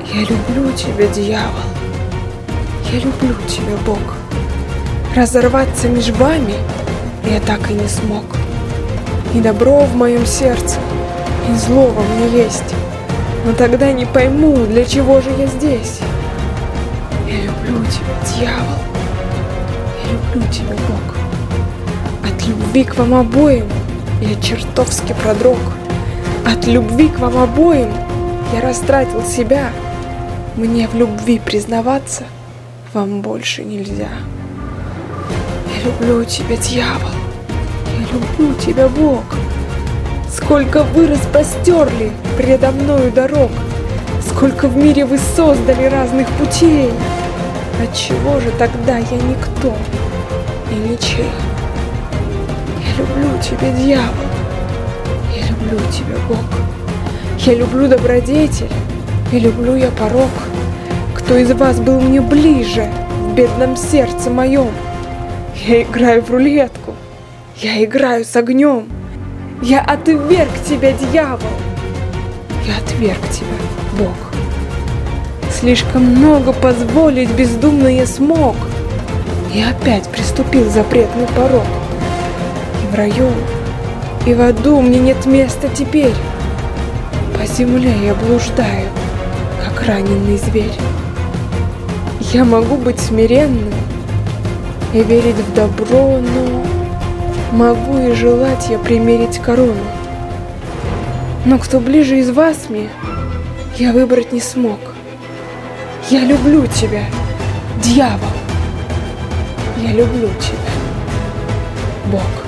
Я люблю тебя, дьявол. Я люблю тебя, Бог. Разорваться между вами я так и не смог. И добро в моем сердце, и зло во мне есть. Но тогда не пойму, для чего же я здесь. Я люблю тебя, дьявол. Я люблю тебя, Бог. От любви к вам обоим я чертовски продрог. От любви к вам обоим я растратил себя. Мне в любви признаваться вам больше нельзя. Я люблю тебя, дьявол. Я люблю тебя, Бог. Сколько вы распростерли предо мною дорог, сколько в мире вы создали разных путей. Отчего же тогда я никто и ничей? Я люблю тебя, дьявол. Я люблю тебя, Бог. Я люблю добродетель и люблю я порок. Кто из вас был мне ближе в бедном сердце моем? Я играю в рулетку, я играю с огнем. Я отверг тебя, дьявол. Я отверг тебя, Бог. Слишком много позволить бездумно я смог. И опять приступил запретный порог. И в раю, и в аду мне нет места теперь. По земле я блуждаю, как раненый зверь. Я могу быть смиренным и верить в добро, но могу и желать я примерить корону. Но кто ближе из вас мне, я выбрать не смог. Я люблю тебя, дьявол. Я люблю тебя, Бог.